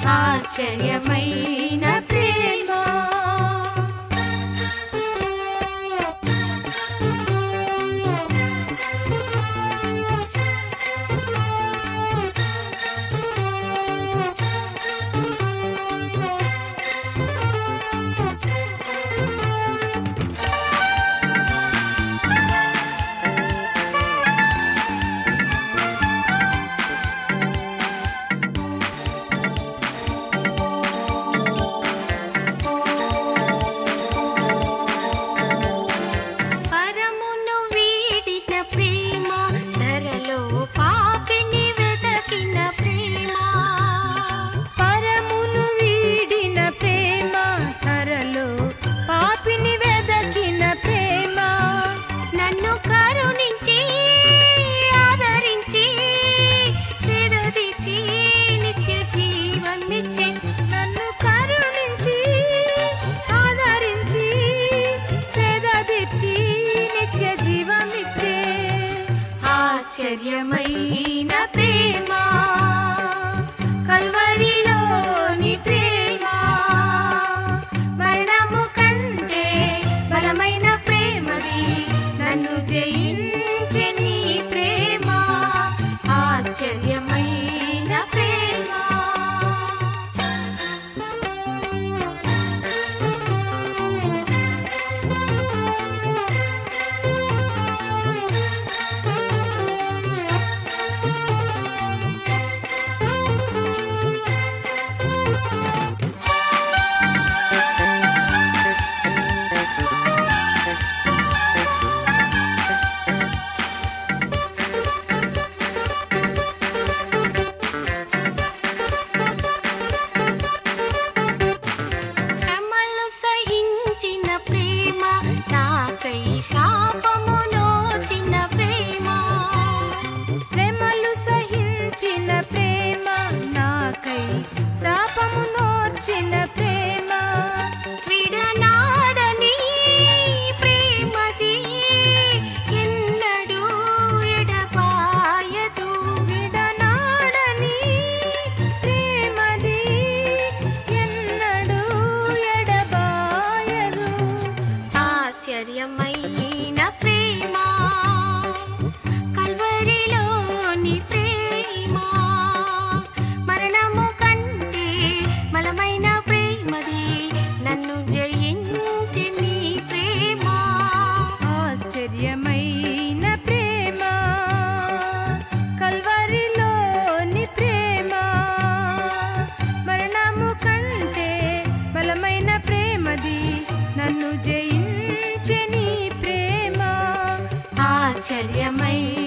ఆశ్చర్యమైన ప్రేమ. ఆశ్చర్యమైన ప్రేమ కల్వరిలోని ప్రేమ, మరణము కంటే బలమైన ప్రేమది, నన్ను జయించే నీ ప్రేమ. ఆశ్చర్యమైన ప్రేమ. శాపమునోచిన ప్రేమ, శ్రమలు సహించిన ప్రేమ, నాకై శాపమునోచిన ప్రేమ, విడనాడని ప్రేమది, ఎన్నడూ ఎడబాయదు. విడనాడని ప్రేమది, ఎన్నడూ ఎడబాయదు. ఆశ్చర్యమైన ప్రేమ కల్వరిలోని ప్రేమ, మరణము కంటే బలమైన ప్రేమది, నన్ను జయించే నీ ప్రేమ. ఆశ్చర్యమైన ప్రేమ కల్వరిలోని ప్రేమ, మరణము కంటే బలమైన ప్రేమది, నన్ను జయించే నీ ప్రేమ. ఆశ్చర్యమైన